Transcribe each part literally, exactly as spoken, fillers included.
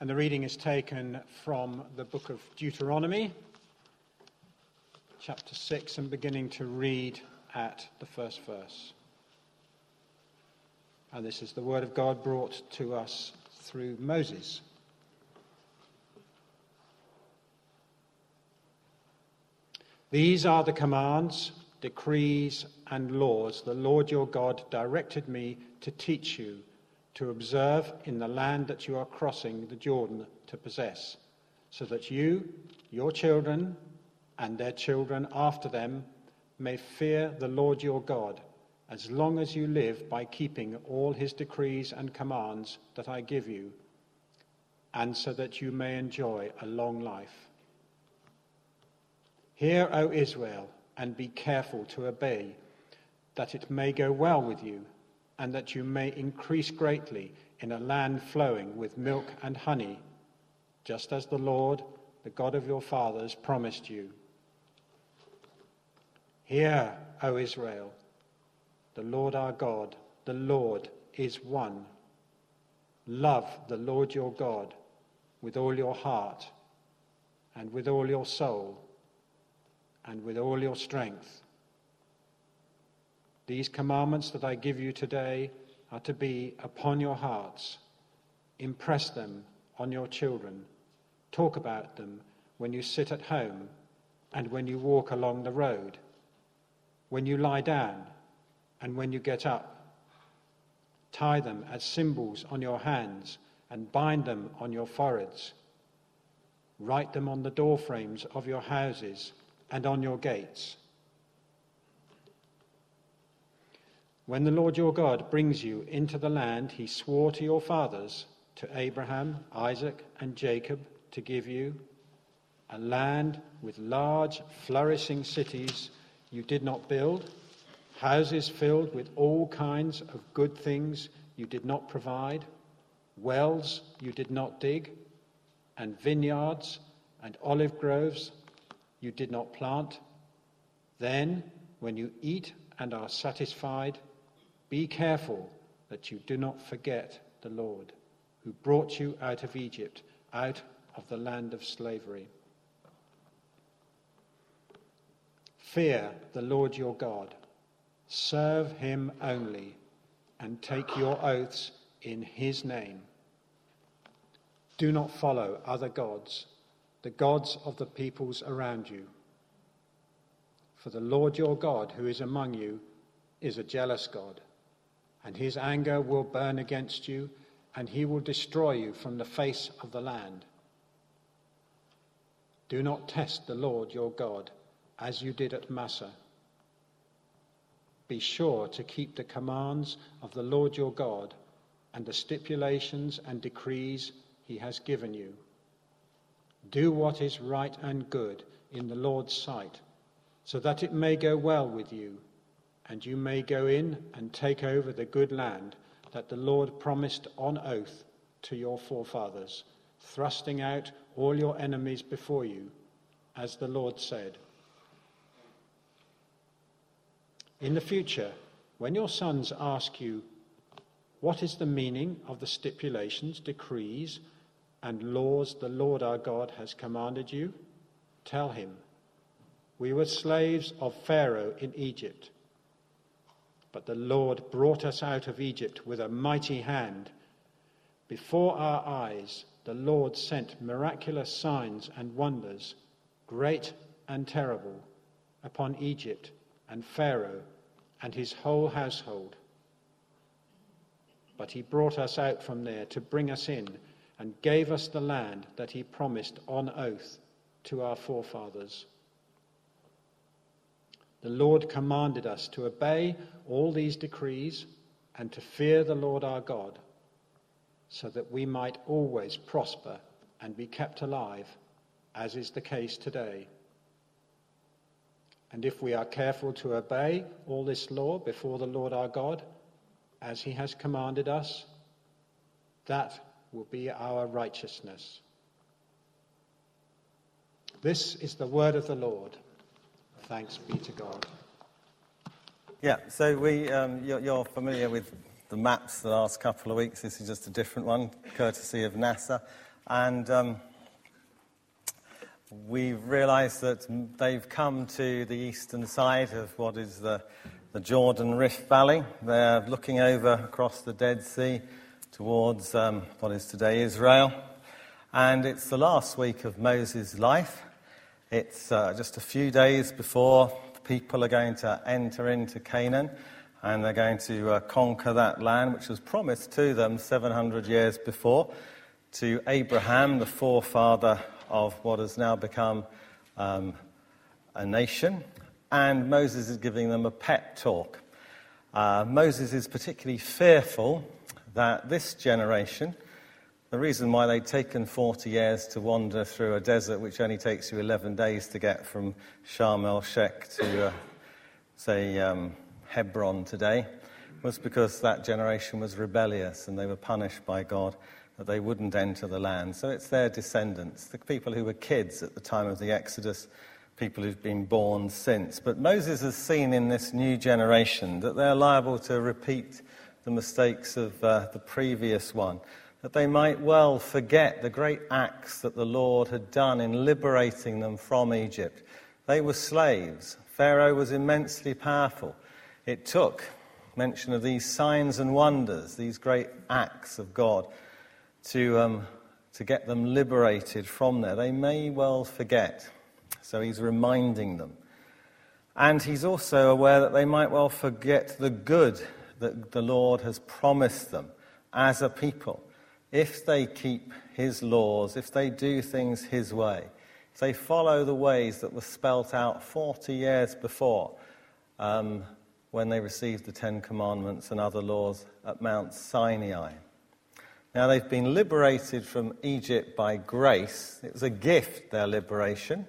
And the reading is taken from the book of Deuteronomy, chapter six, and beginning to read at the first verse. And this is the word of God brought to us through Moses. These are the commands, decrees, and laws the Lord your God directed me to teach you, to observe in the land that you are crossing the Jordan to possess, so that you, your children, and their children after them may fear the Lord your God, as long as you live by keeping all his decrees and commands that I give you, and so that you may enjoy a long life. Hear, O Israel, and be careful to obey, that it may go well with you, and that you may increase greatly in a land flowing with milk and honey, just as the Lord, the God of your fathers, promised you. Hear, O Israel, the Lord our God, the Lord is one. Love the Lord your God with all your heart, and with all your soul, and with all your strength. These commandments that I give you today are to be upon your hearts. Impress them on your children. Talk about them when you sit at home and when you walk along the road, when you lie down and when you get up. Tie them as symbols on your hands and bind them on your foreheads. Write them on the doorframes of your houses and on your gates. When the Lord your God brings you into the land he swore to your fathers, to Abraham, Isaac, and Jacob, to give you, a land with large, flourishing cities you did not build, houses filled with all kinds of good things you did not provide, wells you did not dig, and vineyards and olive groves you did not plant, then, when you eat and are satisfied, be careful that you do not forget the Lord, who brought you out of Egypt, out of the land of slavery. Fear the Lord your God, serve him only, and take your oaths in his name. Do not follow other gods, the gods of the peoples around you. For the Lord your God, who is among you, is a jealous God, and his anger will burn against you, and he will destroy you from the face of the land. Do not test the Lord your God, as you did at Massah. Be sure to keep the commands of the Lord your God, and the stipulations and decrees he has given you. Do what is right and good in the Lord's sight, so that it may go well with you, and you may go in and take over the good land that the Lord promised on oath to your forefathers, thrusting out all your enemies before you, as the Lord said. In the future, when your sons ask you, what is the meaning of the stipulations, decrees, and laws the Lord our God has commanded you, tell him, we were slaves of Pharaoh in Egypt, but the Lord brought us out of Egypt with a mighty hand. Before our eyes, the Lord sent miraculous signs and wonders, great and terrible, upon Egypt and Pharaoh and his whole household. But he brought us out from there to bring us in and gave us the land that he promised on oath to our forefathers. The Lord commanded us to obey all these decrees and to fear the Lord our God, so that we might always prosper and be kept alive, as is the case today. And if we are careful to obey all this law before the Lord our God, as he has commanded us, that will be our righteousness. This is the word of the Lord. Thanks be to God. Yeah, so we um, you're, you're familiar with the maps the last couple of weeks. This is just a different one, courtesy of NASA. and um, we've realised that they've come to the eastern side of what is the, the Jordan Rift Valley. They're looking over across the Dead Sea towards um, what is today Israel. And it's the last week of Moses' life. It's uh, just a few days before people are going to enter into Canaan, and they're going to uh, conquer that land, which was promised to them seven hundred years before, to Abraham, the forefather of what has now become um, a nation. And Moses is giving them a pep talk. Uh, Moses is particularly fearful that this generation, the reason why they'd taken forty years to wander through a desert which only takes you eleven days to get from Sharm el-Sheikh to, uh, say, um, Hebron today, was because that generation was rebellious and they were punished by God that they wouldn't enter the land. So it's their descendants, the people who were kids at the time of the Exodus, people who've been born since. But Moses has seen in this new generation that they're liable to repeat the mistakes of uh, the previous one, that they might well forget the great acts that the Lord had done in liberating them from Egypt. They were slaves. Pharaoh was immensely powerful. It took mention of these signs and wonders, these great acts of God, to, um, to get them liberated from there. They may well forget. So he's reminding them. And he's also aware that they might well forget the good that the Lord has promised them as a people. If they keep his laws, if they do things his way, if they follow the ways that were spelt out forty years before, um, when they received the Ten Commandments and other laws at Mount Sinai. Now, they've been liberated from Egypt by grace. It was a gift, their liberation.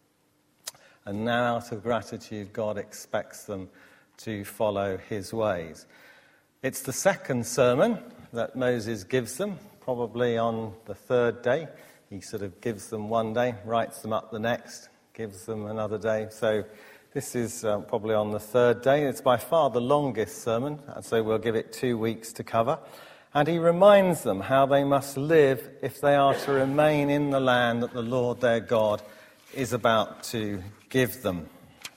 And now, out of gratitude, God expects them to follow his ways. It's the second sermon that Moses gives them, probably on the third day. He sort of gives them one day, writes them up the next, gives them another day. So this is uh, probably on the third day. It's by far the longest sermon, and so we'll give it two weeks to cover. And he reminds them how they must live if they are to remain in the land that the Lord their God is about to give them.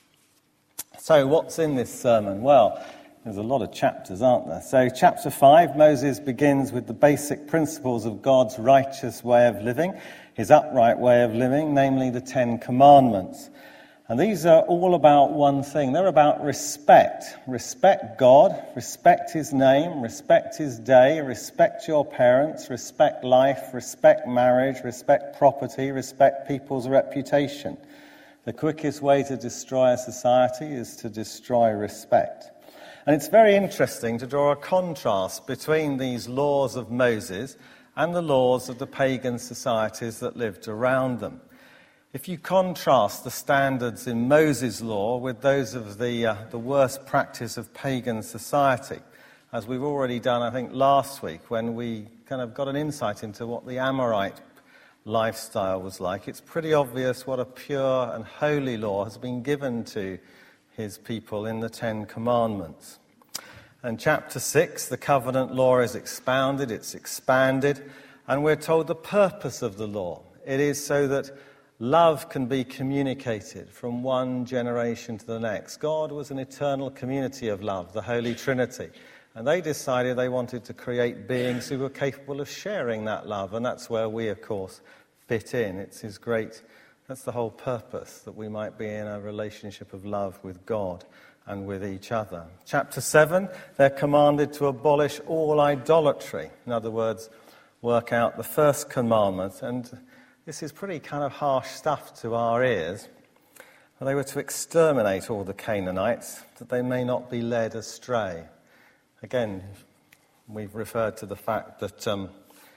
So what's in this sermon? Well, there's a lot of chapters, aren't there? So chapter five, Moses begins with the basic principles of God's righteous way of living, his upright way of living, namely the Ten Commandments. And these are all about one thing. They're about respect. Respect God, respect his name, respect his day, respect your parents, respect life, respect marriage, respect property, respect people's reputation. The quickest way to destroy a society is to destroy respect. And it's very interesting to draw a contrast between these laws of Moses and the laws of the pagan societies that lived around them. If you contrast the standards in Moses' law with those of the, uh, the worst practice of pagan society, as we've already done, I think, last week, when we kind of got an insight into what the Amorite lifestyle was like, it's pretty obvious what a pure and holy law has been given to his people in the Ten Commandments. And chapter six, the covenant law is expounded, it's expanded, and we're told the purpose of the law. It is so that love can be communicated from one generation to the next. God was an eternal community of love, the Holy Trinity, and they decided they wanted to create beings who were capable of sharing that love, and that's where we, of course, fit in. It's his great, that's the whole purpose, that we might be in a relationship of love with God and with each other. Chapter seven, they're commanded to abolish all idolatry. In other words, work out the first commandment. And this is pretty kind of harsh stuff to our ears. They were to exterminate all the Canaanites, that they may not be led astray. Again, we've referred to the fact that um,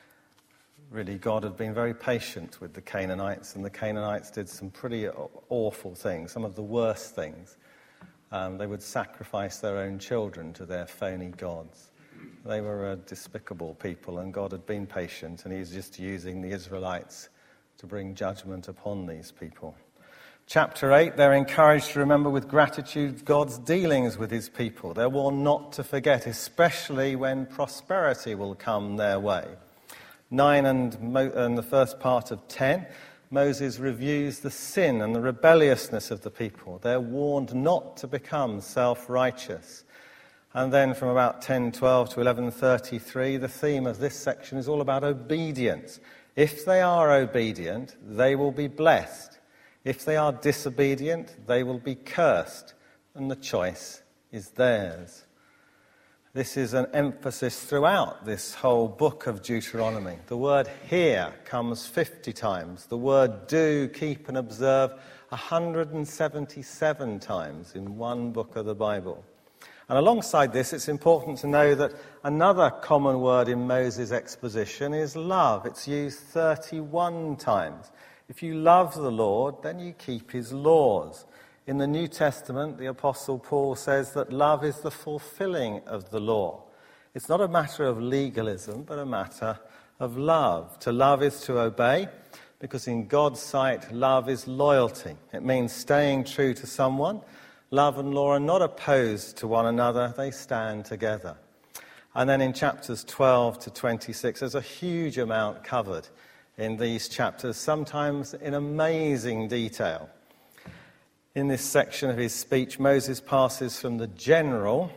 really God had been very patient with the Canaanites, and the Canaanites did some pretty awful things, some of the worst things. Um, they would sacrifice their own children to their phony gods. They were a despicable people, and God had been patient, and he's just using the Israelites to bring judgment upon these people. Chapter eight, they're encouraged to remember with gratitude God's dealings with his people. They're warned not to forget, especially when prosperity will come their way. nine and, Mo- and the first part of ten, Moses reviews the sin and the rebelliousness of the people. They're warned not to become self-righteous. And then from about ten twelve to eleven thirty-three, the theme of this section is all about obedience. If they are obedient, they will be blessed. If they are disobedient, they will be cursed. And the choice is theirs. This is an emphasis throughout this whole book of Deuteronomy. The word hear comes fifty times. The word do, keep and observe one hundred seventy-seven times in one book of the Bible. And alongside this, it's important to know that another common word in Moses' exposition is love. It's used thirty-one times. If you love the Lord, then you keep his laws. In the New Testament, the Apostle Paul says that love is the fulfilling of the law. It's not a matter of legalism, but a matter of love. To love is to obey, because in God's sight, love is loyalty. It means staying true to someone. Love and law are not opposed to one another, they stand together. And then in chapters twelve to twenty-six, there's a huge amount covered in these chapters, sometimes in amazing detail. In this section of his speech, Moses passes from the general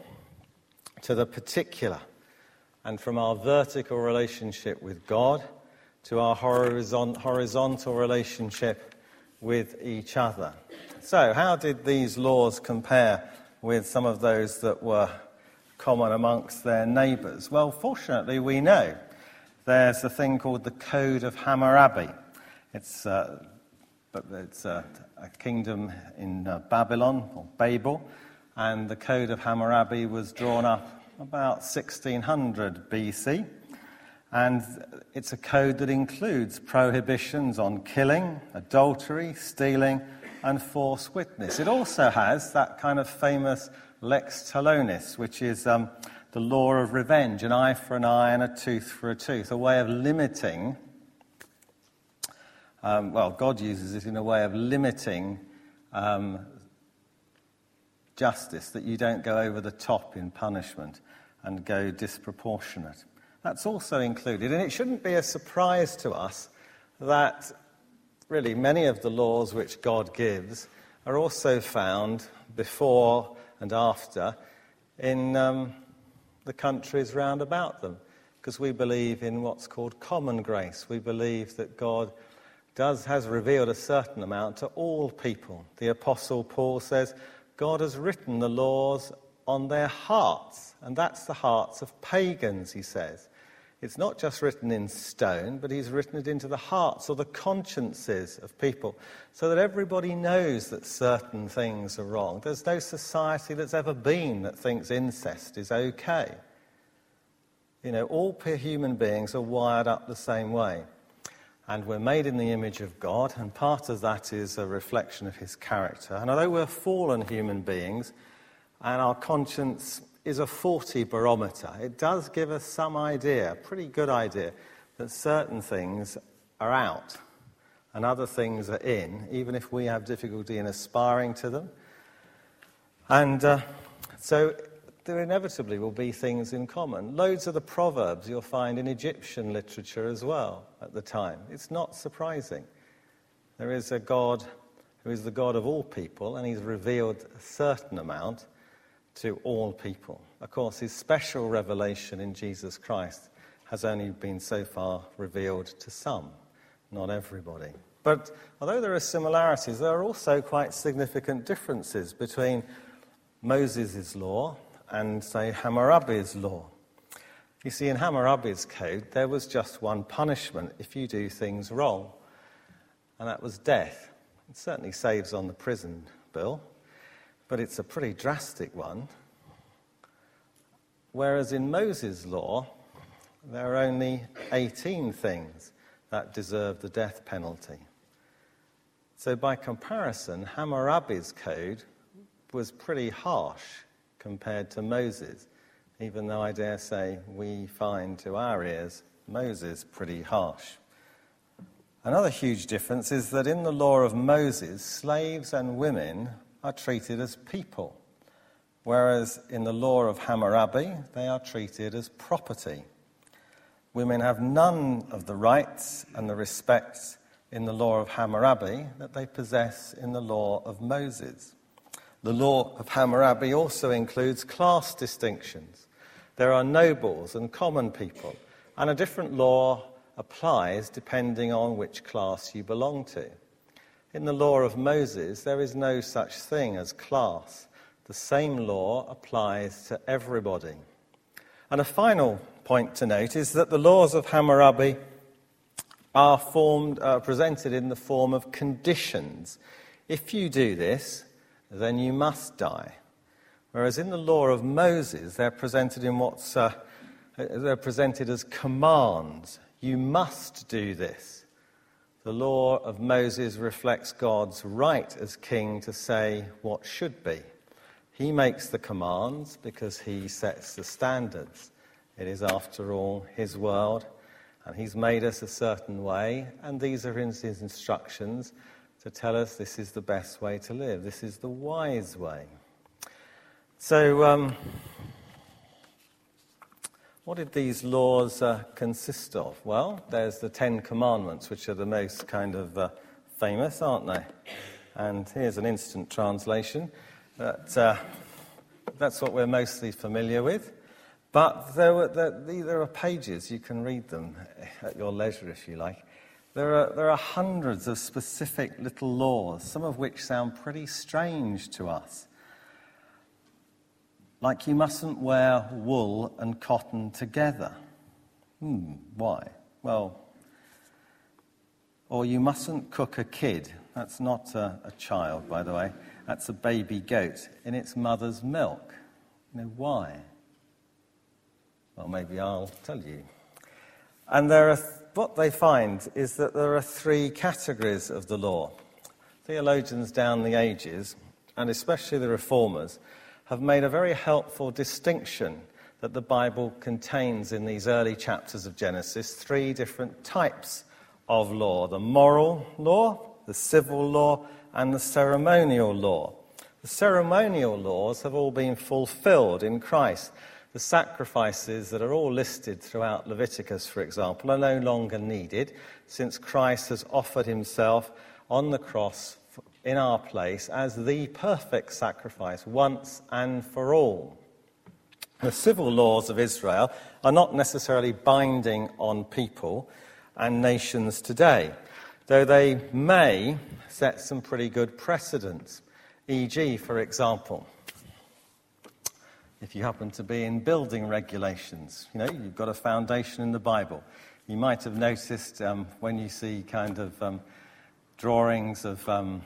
to the particular, and from our vertical relationship with God to our horizon- horizontal relationship with each other. So, how did these laws compare with some of those that were common amongst their neighbours? Well, fortunately, we know there's a thing called the Code of Hammurabi. It's, uh, but it's uh, a kingdom in uh, Babylon, or Babel, and the Code of Hammurabi was drawn up about sixteen hundred B C, and it's a code that includes prohibitions on killing, adultery, stealing, and false witness. It also has that kind of famous lex talionis, which is um, the law of revenge, an eye for an eye and a tooth for a tooth, a way of limiting, um, well, God uses it in a way of limiting um, justice, that you don't go over the top in punishment and go disproportionate. That's also included, and it shouldn't be a surprise to us that really many of the laws which God gives are also found before and after in um, the countries round about them, because we believe in what's called common grace. We believe that God does has revealed a certain amount to all people. The Apostle Paul says God has written the laws on their hearts, and that's the hearts of pagans, he says. It's not just written in stone, but he's written it into the hearts or the consciences of people, so that everybody knows that certain things are wrong. There's no society that's ever been that thinks incest is okay. You know, all human beings are wired up the same way. And we're made in the image of God, and part of that is a reflection of his character. And although we're fallen human beings, and our conscience is a faulty barometer, it does give us some idea, a pretty good idea, that certain things are out and other things are in, even if we have difficulty in aspiring to them. And uh, so there inevitably will be things in common. Loads of the proverbs you'll find in Egyptian literature as well at the time. It's not surprising. There is a God who is the God of all people, and he's revealed a certain amount to all people. Of course, his special revelation in Jesus Christ has only been so far revealed to some, not everybody. But although there are similarities, there are also quite significant differences between Moses' law and, say, Hammurabi's law. You see, in Hammurabi's code, there was just one punishment if you do things wrong, and that was death. It certainly saves on the prison bill, but it's a pretty drastic one. Whereas in Moses' law, there are only eighteen things that deserve the death penalty. So by comparison, Hammurabi's code was pretty harsh compared to Moses, even though I dare say we find to our ears Moses pretty harsh. Another huge difference is that in the law of Moses, slaves and women are treated as people, whereas in the law of Hammurabi, they are treated as property. women have none of the rights and the respects in the law of Hammurabi that they possess in the law of Moses. The law of Hammurabi also includes class distinctions. There are nobles and common people, and a different law applies depending on which class you belong to. In the law of Moses, there is no such thing as class. The same law applies to everybody. And a final point to note is that the laws of Hammurabi are formed, uh, presented in the form of conditions. If you do this, then you must die. Whereas in the law of Moses, they're presented in what's uh, they're presented as commands. You must do this. The law of Moses reflects God's right as king to say what should be. He makes the commands because he sets the standards. It is, after all, his world, and he's made us a certain way, and these are his instructions to tell us this is the best way to live. This is the wise way. So, um, what did these laws uh, consist of? Well, there's the Ten Commandments, which are the most kind of uh, famous, aren't they? And here's an instant translation. That, uh, that's what we're mostly familiar with. But there, were, there, there are pages, you can read them at your leisure if you like. There are, there are hundreds of specific little laws, some of which sound pretty strange to us. Like you mustn't wear wool and cotton together. Hmm, why? Well, or you mustn't cook a kid. That's not a, a child, by the way. That's a baby goat in its mother's milk. You know, why? Well, maybe I'll tell you. And there are, what they find is that there are three categories of the law. Theologians down the ages, and especially the reformers, have made a very helpful distinction that the Bible contains in these early chapters of Genesis, three different types of law: the moral law, the civil law, and the ceremonial law. The ceremonial laws have all been fulfilled in Christ. The sacrifices that are all listed throughout Leviticus, for example, are no longer needed, since Christ has offered himself on the cross in our place as the perfect sacrifice once and for all. The civil laws of Israel are not necessarily binding on people and nations today, though they may set some pretty good precedents. for example, for example, if you happen to be in building regulations, you know, you've got a foundation in the Bible. You might have noticed um, when you see kind of um, drawings of, um,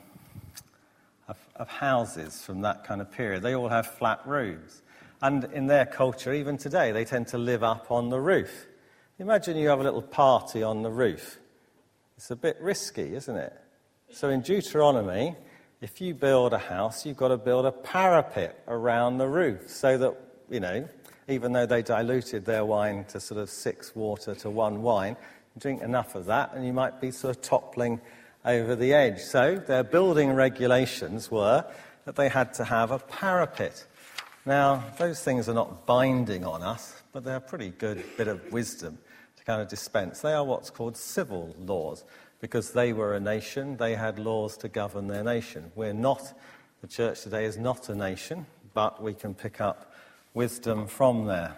of, of houses from that kind of period, they all have flat roofs. And in their culture, even today, they tend to live up on the roof. Imagine you have a little party on the roof. It's a bit risky, isn't it? So in Deuteronomy, if you build a house, you've got to build a parapet around the roof so that, you know, even though they diluted their wine to sort of six water to one wine, you drink enough of that and you might be sort of toppling over the edge. So their building regulations were that they had to have a parapet. Now, those things are not binding on us, but they're a pretty good bit of wisdom to kind of dispense. They are what's called civil laws. Because they were a nation, they had laws to govern their nation. We're not, the church today is not a nation, but we can pick up wisdom from there.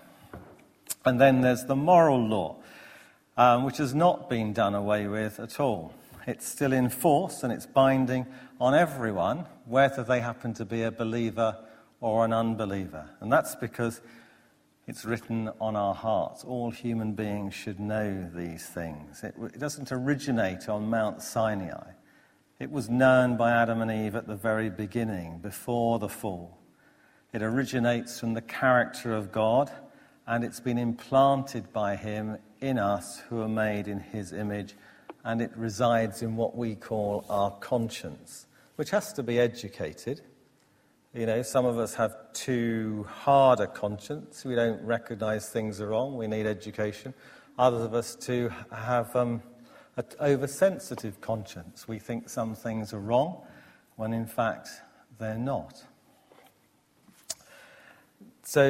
And then there's the moral law, um, which has not been done away with at all. It's still in force and it's binding on everyone, whether they happen to be a believer or an unbeliever. And that's because it's written on our hearts. All human beings should know these things. It, it doesn't originate on Mount Sinai. It was known by Adam and Eve at the very beginning, before the fall. It originates from the character of God, and it's been implanted by him in us who are made in his image, and it resides in what we call our conscience, which has to be educated. You know, some of us have too hard a conscience. We don't recognise things are wrong. We need education. Others of us too have um, an oversensitive conscience. We think some things are wrong when in fact they're not. So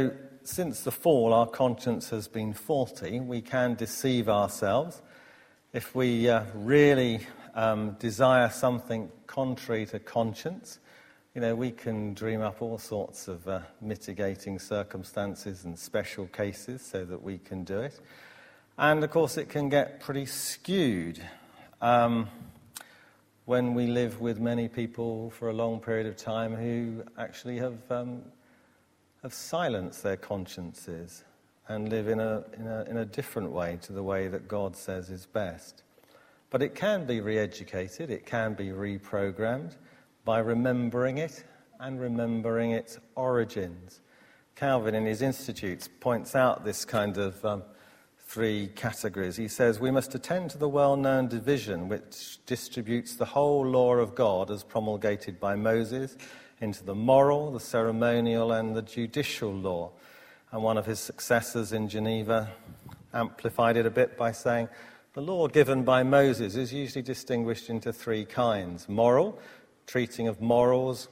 since the fall our conscience has been faulty. We can deceive ourselves. If we uh, really um, desire something contrary to conscience, you know, we can dream up all sorts of uh, mitigating circumstances and special cases so that we can do it. And, of course, it can get pretty skewed um, when we live with many people for a long period of time who actually have um, have silenced their consciences and live in a, in a in a different way to the way that God says is best. But it can be re-educated, it can be reprogrammed by remembering it and remembering its origins. Calvin, in his Institutes, points out this kind of um, three categories. He says, we must attend to the well-known division which distributes the whole law of God as promulgated by Moses into the moral, the ceremonial, and the judicial law. And one of his successors in Geneva amplified it a bit by saying, the law given by Moses is usually distinguished into three kinds. Moral, treating of morals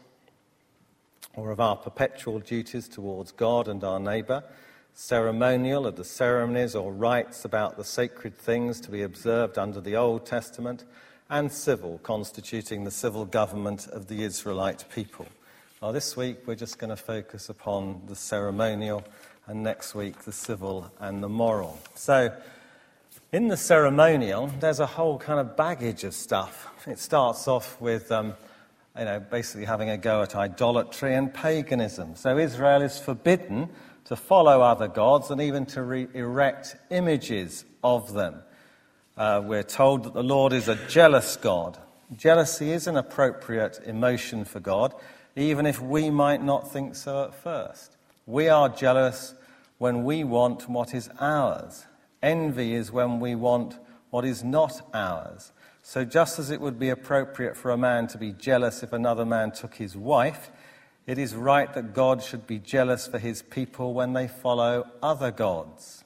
or of our perpetual duties towards God and our neighbour. Ceremonial, of the ceremonies or rites about the sacred things to be observed under the Old Testament. And civil, constituting the civil government of the Israelite people. Well, this week we're just going to focus upon the ceremonial, and next week the civil and the moral. So, in the ceremonial, there's a whole kind of baggage of stuff. It starts off with, um, you know, basically having a go at idolatry and paganism. So Israel is forbidden to follow other gods and even to re- erect images of them. Uh, we're told that the Lord is a jealous God. Jealousy is an appropriate emotion for God, even if we might not think so at first. We are jealous when we want what is ours. Envy is when we want what is not ours. So just as it would be appropriate for a man to be jealous if another man took his wife, it is right that God should be jealous for his people when they follow other gods.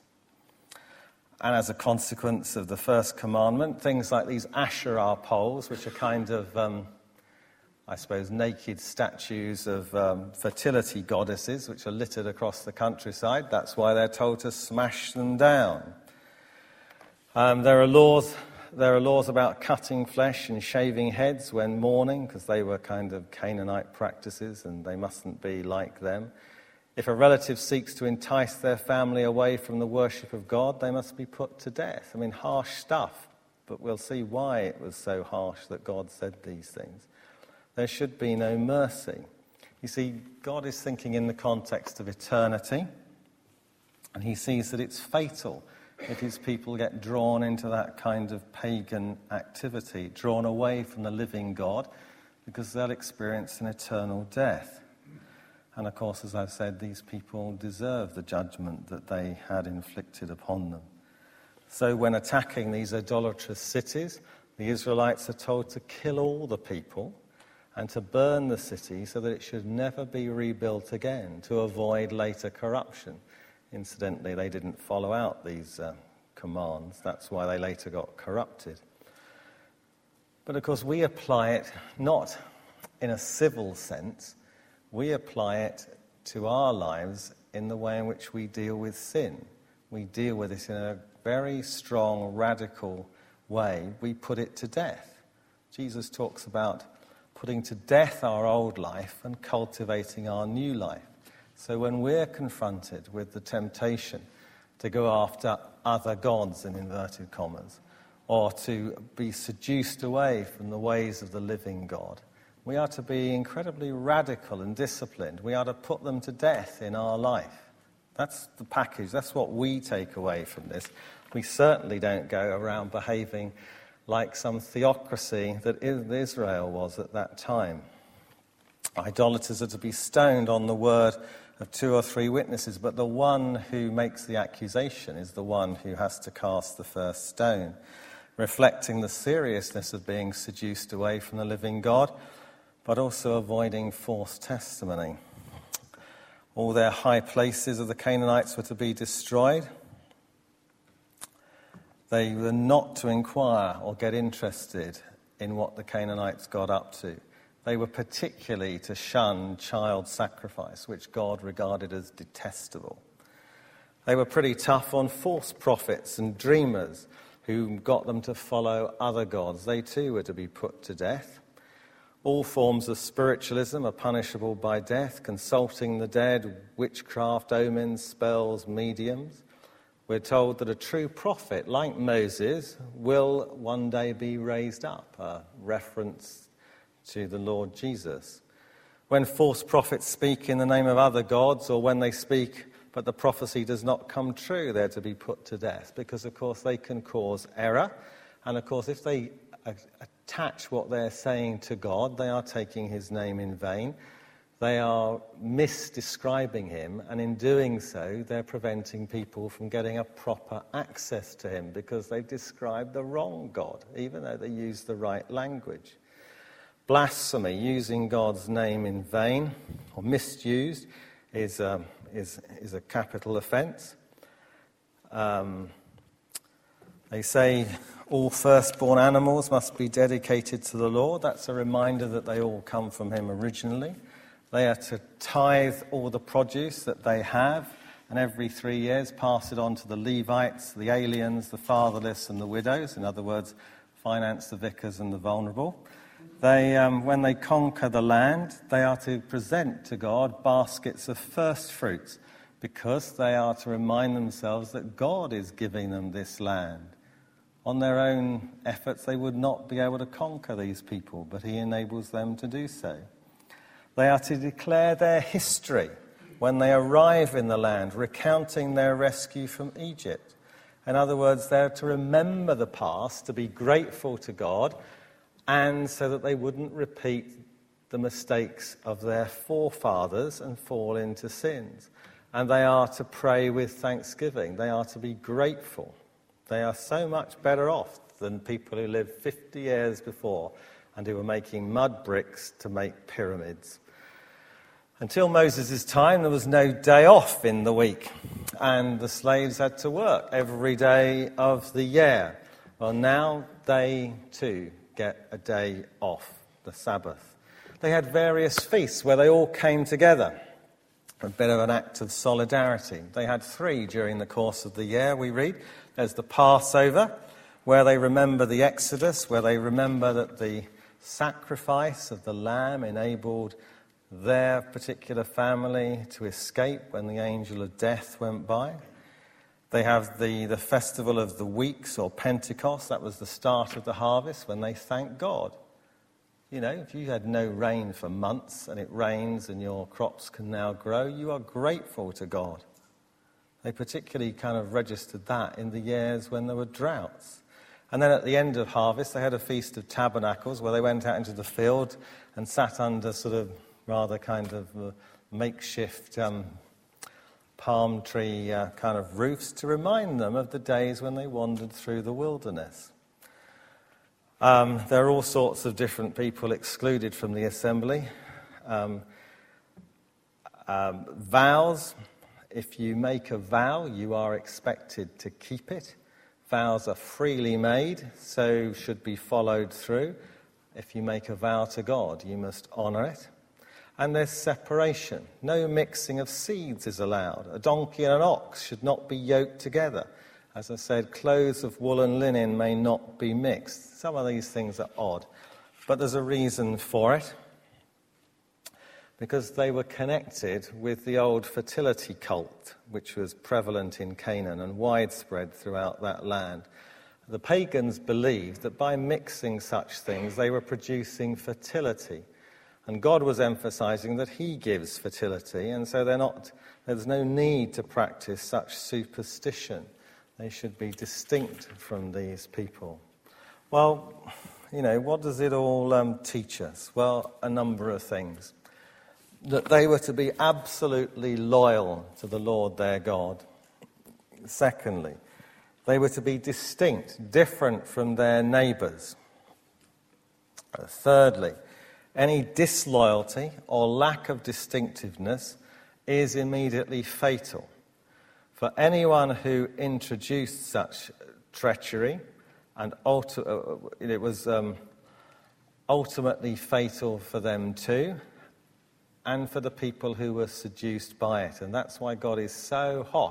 And as a consequence of the first commandment, things like these Asherah poles, which are kind of, um, I suppose, naked statues of um, fertility goddesses, which are littered across the countryside, that's why they're told to smash them down. Um, there are laws. There are laws about cutting flesh and shaving heads when mourning, because they were kind of Canaanite practices and they mustn't be like them. If a relative seeks to entice their family away from the worship of God, they must be put to death. I mean, harsh stuff, but we'll see why it was so harsh that God said these things. There should be no mercy. You see, God is thinking in the context of eternity, and he sees that it's fatal if his people get drawn into that kind of pagan activity, drawn away from the living God, because they'll experience an eternal death. And of course, as I've said, these people deserve the judgment that they had inflicted upon them. So when attacking these idolatrous cities, the Israelites are told to kill all the people and to burn the city so that it should never be rebuilt again, to avoid later corruption. Incidentally, they didn't follow out these uh, commands. That's why they later got corrupted. But of course, we apply it not in a civil sense. We apply it to our lives in the way in which we deal with sin. We deal with it in a very strong, radical way. We put it to death. Jesus talks about putting to death our old life and cultivating our new life. So when we're confronted with the temptation to go after other gods, in inverted commas, or to be seduced away from the ways of the living God, we are to be incredibly radical and disciplined. We are to put them to death in our life. That's the package. That's what we take away from this. We certainly don't go around behaving like some theocracy that Israel was at that time. Idolaters are to be stoned on the word of two or three witnesses, but the one who makes the accusation is the one who has to cast the first stone, reflecting the seriousness of being seduced away from the living God, but also avoiding false testimony. All their high places of the Canaanites were to be destroyed. They were not to inquire or get interested in what the Canaanites got up to. They were particularly to shun child sacrifice, which God regarded as detestable. They were pretty tough on false prophets and dreamers who got them to follow other gods. They too were to be put to death. All forms of spiritualism are punishable by death: consulting the dead, witchcraft, omens, spells, mediums. We're told that a true prophet, like Moses, will one day be raised up, a reference to the Lord Jesus. When false prophets speak in the name of other gods, or when they speak but the prophecy does not come true, they're to be put to death, because, of course, they can cause error. And, of course, if they attach what they're saying to God, they are taking his name in vain. They are misdescribing him, and in doing so, they're preventing people from getting a proper access to him, because they've described the wrong God, even though they use the right language. Blasphemy, using God's name in vain or misused, is um, is is a capital offence. Um, they say all firstborn animals must be dedicated to the Lord. That's a reminder that they all come from him originally. They are to tithe all the produce that they have, and every three years pass it on to the Levites, the aliens, the fatherless, and the widows. In other words, finance the vicars and the vulnerable. They, um, when they conquer the land, they are to present to God baskets of first fruits, because they are to remind themselves that God is giving them this land. On their own efforts, they would not be able to conquer these people, but he enables them to do so. They are to declare their history when they arrive in the land, recounting their rescue from Egypt. In other words, they're to remember the past, to be grateful to God, and so that they wouldn't repeat the mistakes of their forefathers and fall into sins. And they are to pray with thanksgiving. They are to be grateful. They are so much better off than people who lived fifty years before and who were making mud bricks to make pyramids. Until Moses' time, there was no day off in the week, and the slaves had to work every day of the year. Well, now they too get a day off, the Sabbath. They had various feasts where they all came together, a bit of an act of solidarity. They had three during the course of the year, we read. There's the Passover, where they remember the Exodus, where they remember that the sacrifice of the lamb enabled their particular family to escape when the angel of death went by. They have the, the festival of the weeks, or Pentecost. That was the start of the harvest, when they thank God. You know, if you had no rain for months and it rains and your crops can now grow, you are grateful to God. They particularly kind of registered that in the years when there were droughts. And then at the end of harvest, they had a Feast of Tabernacles, where they went out into the field and sat under sort of rather kind of uh, makeshift um, palm tree uh, kind of roofs to remind them of the days when they wandered through the wilderness. Um, there are all sorts of different people excluded from the assembly. Um, um, vows. If you make a vow, you are expected to keep it. Vows are freely made, so should be followed through. If you make a vow to God, you must honour it. And there's separation. No mixing of seeds is allowed. A donkey and an ox should not be yoked together. As I said, clothes of wool and linen may not be mixed. Some of these things are odd, but there's a reason for it. Because they were connected with the old fertility cult, which was prevalent in Canaan and widespread throughout that land. The pagans believed that by mixing such things, they were producing fertility. And God was emphasizing that he gives fertility, and so they're not, there's no need to practice such superstition. They should be distinct from these people. Well, you know, what does it all um, teach us? Well, a number of things. That they were to be absolutely loyal to the Lord their God. Secondly, they were to be distinct, different from their neighbours. Thirdly, any disloyalty or lack of distinctiveness is immediately fatal. For anyone who introduced such treachery, and ulti- it was um, ultimately fatal for them too, and for the people who were seduced by it. And that's why God is so hot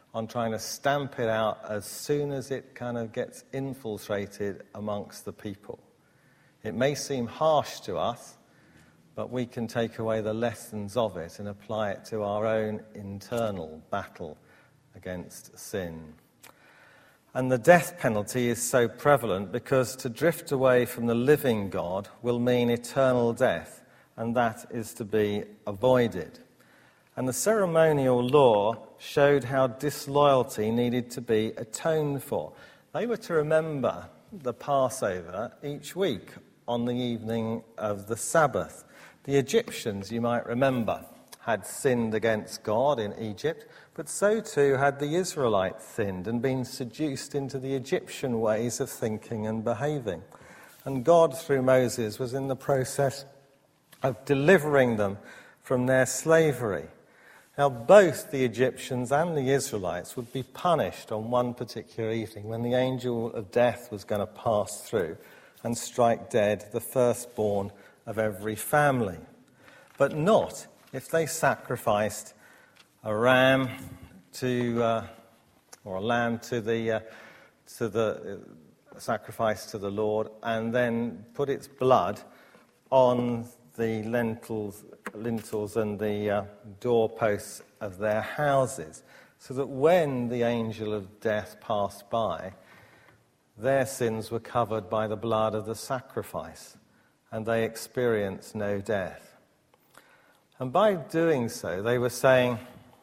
on trying to stamp it out as soon as it kind of gets infiltrated amongst the people. It may seem harsh to us, but we can take away the lessons of it and apply it to our own internal battle against sin. And the death penalty is so prevalent because to drift away from the living God will mean eternal death, and that is to be avoided. And the ceremonial law showed how disloyalty needed to be atoned for. They were to remember the Passover each week on the evening of the Sabbath. The Egyptians, you might remember, had sinned against God in Egypt, but so too had the Israelites sinned and been seduced into the Egyptian ways of thinking and behaving. And God, through Moses, was in the process of delivering them from their slavery. Now, both the Egyptians and the Israelites would be punished on one particular evening when the angel of death was going to pass through and strike dead the firstborn of every family. But not if they sacrificed a ram to, uh, or a lamb to the, uh, to the uh, sacrifice to the Lord, and then put its blood on the lintels, lintels and the uh, doorposts of their houses, so that when the angel of death passed by, their sins were covered by the blood of the sacrifice, and they experienced no death. And by doing so, they were saying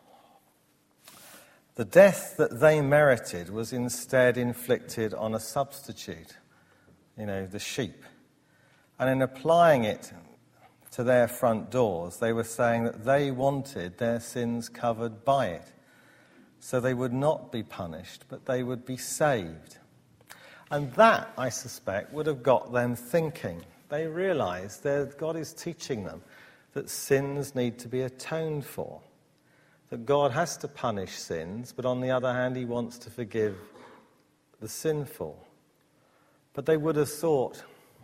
the death that they merited was instead inflicted on a substitute, you know, the sheep. And in applying it to their front doors, they were saying that they wanted their sins covered by it. So they would not be punished, but they would be saved. And that, I suspect, would have got them thinking. They realised that God is teaching them that sins need to be atoned for, that God has to punish sins, but on the other hand, he wants to forgive the sinful. But they would have thought,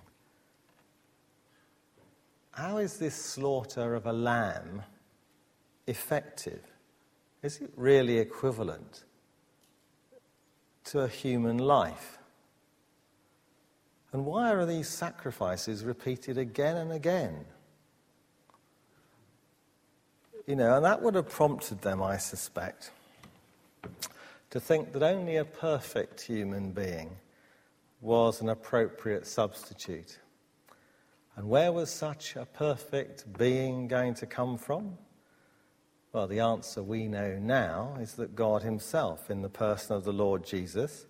how is this slaughter of a lamb effective? Is it really equivalent to a human life? And why are these sacrifices repeated again and again? You know, and that would have prompted them, I suspect, to think that only a perfect human being was an appropriate substitute. And where was such a perfect being going to come from? Well, the answer we know now is that God himself, in the person of the Lord Jesus,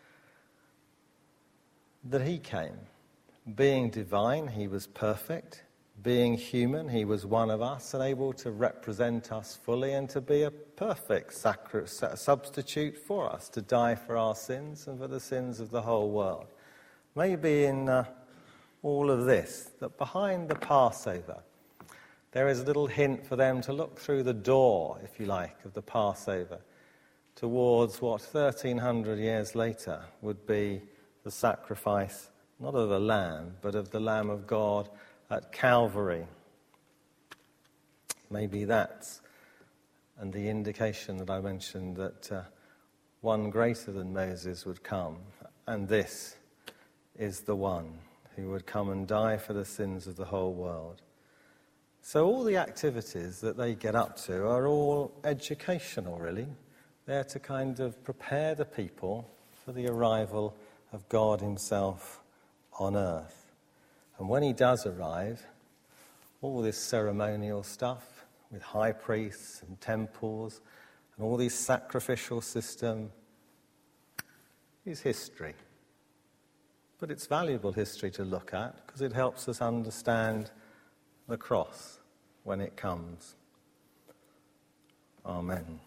that he came. Being divine, he was perfect. Being human, he was one of us and able to represent us fully and to be a perfect sacri- substitute for us, to die for our sins and for the sins of the whole world. Maybe in uh, all of this, that behind the Passover, there is a little hint for them to look through the door, if you like, of the Passover, towards what thirteen hundred years later would be the sacrifice, not of a lamb, but of the Lamb of God at Calvary. Maybe that's, and the indication that I mentioned that uh, one greater than Moses would come, and this is the one who would come and die for the sins of the whole world. So all the activities that they get up to are all educational, really. They're to kind of prepare the people for the arrival of God himself on earth. And when he does arrive, all this ceremonial stuff with high priests and temples and all these sacrificial system is history. But it's valuable history to look at because it helps us understand the cross when it comes. Amen.